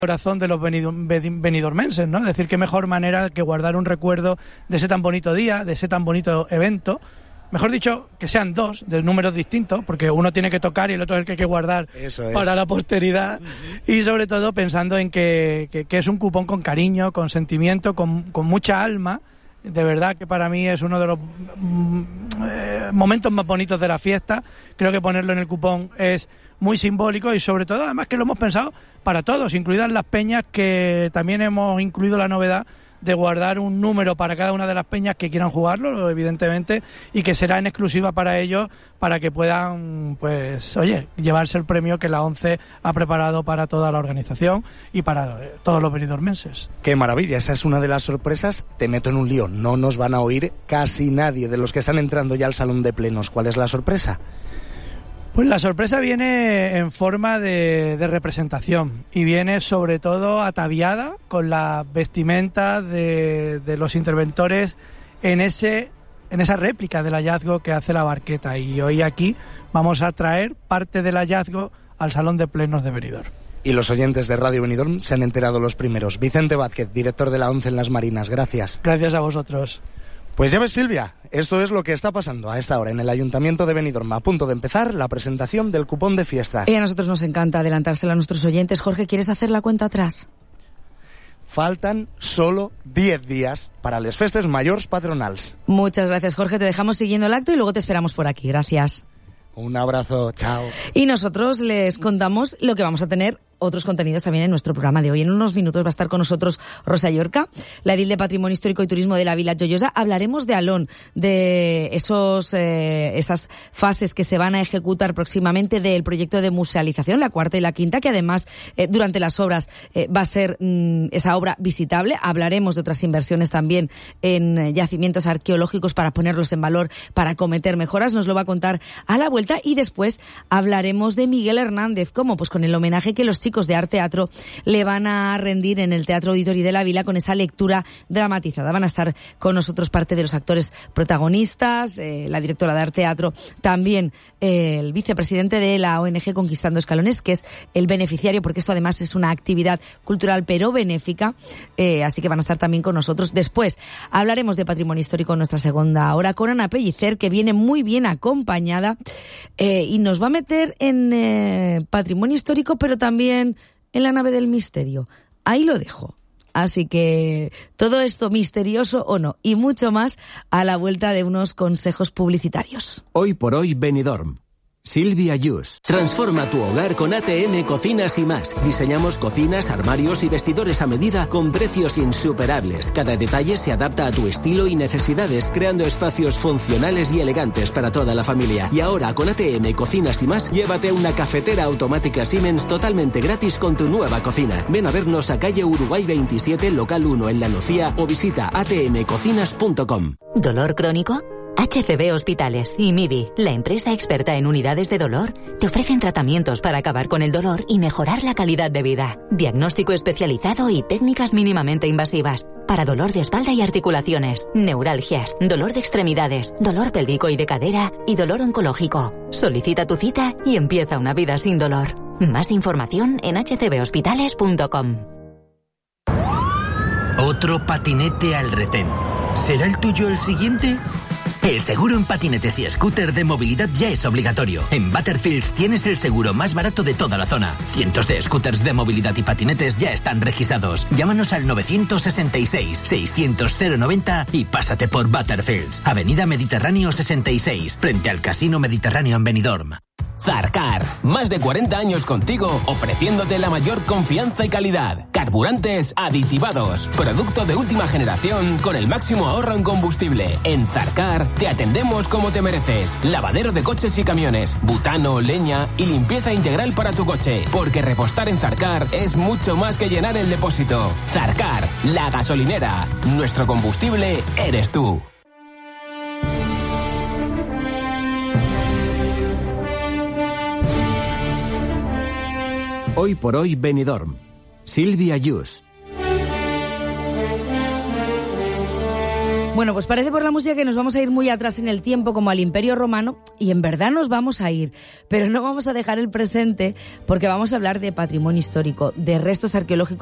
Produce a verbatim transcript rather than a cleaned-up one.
corazón de los benidormenses, ¿no? Es decir, qué mejor manera que guardar un recuerdo de ese tan bonito día, de ese tan bonito evento. Mejor dicho, que sean dos, de números distintos, porque uno tiene que tocar y el otro es el que hay que guardar para la posteridad. Uh-huh. Y sobre todo pensando en que, que, que es un cupón con cariño, con sentimiento, con, con mucha alma. De verdad que para mí es uno de los mm, eh, momentos más bonitos de la fiesta. Creo que ponerlo en el cupón es muy simbólico y sobre todo además que lo hemos pensado para todos, incluidas las peñas, que también hemos incluido la novedad de guardar un número para cada una de las peñas que quieran jugarlo, evidentemente, y que será en exclusiva para ellos, para que puedan, pues, oye, llevarse el premio que la ONCE ha preparado para toda la organización y para eh, todos los benidormenses. ¡Qué maravilla! Esa es una de las sorpresas. Te meto en un lío. No nos van a oír casi nadie de los que están entrando ya al salón de plenos. ¿Cuál es la sorpresa? Pues la sorpresa viene en forma de, de representación y viene sobre todo ataviada con la vestimenta de, de los interventores en ese en esa réplica del hallazgo que hace la Barqueta, y hoy aquí vamos a traer parte del hallazgo al Salón de Plenos de Benidorm. Y los oyentes de Radio Benidorm se han enterado los primeros. Vicente Vázquez, director de la ONCE en las Marinas, gracias. Gracias a vosotros. Pues ya ves, Silvia, esto es lo que está pasando a esta hora en el Ayuntamiento de Benidorm, a punto de empezar la presentación del cupón de fiestas. Y a nosotros nos encanta adelantárselo a nuestros oyentes. Jorge, ¿quieres hacer la cuenta atrás? Faltan solo diez días para les festes mayors patronals. Muchas gracias, Jorge. Te dejamos siguiendo el acto y luego te esperamos por aquí. Gracias. Un abrazo, chao. Y nosotros les contamos lo que vamos a tener, otros contenidos también en nuestro programa de hoy. En unos minutos va a estar con nosotros Rosa Llorca, la edil de Patrimonio Histórico y Turismo de la Vila Joiosa. Hablaremos de Alón, de esos eh, esas fases que se van a ejecutar próximamente del proyecto de musealización, la cuarta y la quinta, que además eh, durante las obras eh, va a ser mm, esa obra visitable. Hablaremos de otras inversiones también en eh, yacimientos arqueológicos para ponerlos en valor, para cometer mejoras. Nos lo va a contar a la vuelta, y después hablaremos de Miguel Hernández. ¿Cómo? Pues con el homenaje que los chicos de Arte Teatro le van a rendir en el Teatro Auditori de la Vila con esa lectura dramatizada. Van a estar con nosotros parte de los actores protagonistas, eh, la directora de Arte Teatro, también eh, el vicepresidente de la O N G Conquistando Escalones, que es el beneficiario, porque esto además es una actividad cultural pero benéfica, eh, así que van a estar también con nosotros. Después hablaremos de patrimonio histórico en nuestra segunda hora con Ana Pellicer, que viene muy bien acompañada eh, y nos va a meter en eh, patrimonio histórico, pero también en la nave del misterio. Ahí lo dejo. Así que todo esto misterioso o no, y mucho más a la vuelta de unos consejos publicitarios. Hoy por hoy Benidorm. Silvia Yus. Transforma tu hogar con A T M Cocinas y más. Diseñamos cocinas, armarios y vestidores a medida con precios insuperables. Cada detalle se adapta a tu estilo y necesidades, creando espacios funcionales y elegantes para toda la familia. Y ahora con A T M Cocinas y más, llévate una cafetera automática Siemens totalmente gratis con tu nueva cocina. Ven a vernos a calle Uruguay veintisiete, local uno en La Nucía, o visita a t m cocinas punto com. ¿Dolor crónico? H C B Hospitales y M I B I, la empresa experta en unidades de dolor, te ofrecen tratamientos para acabar con el dolor y mejorar la calidad de vida. Diagnóstico especializado y técnicas mínimamente invasivas. Para dolor de espalda y articulaciones, neuralgias, dolor de extremidades, dolor pélvico y de cadera y dolor oncológico. Solicita tu cita y empieza una vida sin dolor. Más información en h c b hospitales punto com. Otro patinete al retén. ¿Será el tuyo el siguiente? El seguro en patinetes y scooter de movilidad ya es obligatorio. En Butterfields tienes el seguro más barato de toda la zona. Cientos de scooters de movilidad y patinetes ya están registrados. Llámanos al nueve seis seis, seiscientos, cero noventa y pásate por Butterfields. Avenida Mediterráneo sesenta y seis, frente al Casino Mediterráneo en Benidorm. Zarcar, más de cuarenta años contigo, ofreciéndote la mayor confianza y calidad. Carburantes aditivados, producto de última generación con el máximo ahorro en combustible. En Zarcar te atendemos como te mereces. Lavadero de coches y camiones, butano, leña y limpieza integral para tu coche. Porque repostar en Zarcar es mucho más que llenar el depósito. Zarcar, la gasolinera. Nuestro combustible eres tú. Hoy por hoy Benidorm. Silvia Yus. Bueno, pues parece por la música que nos vamos a ir muy atrás en el tiempo, como al Imperio Romano, y en verdad nos vamos a ir, pero no vamos a dejar el presente porque vamos a hablar de patrimonio histórico, de restos arqueológicos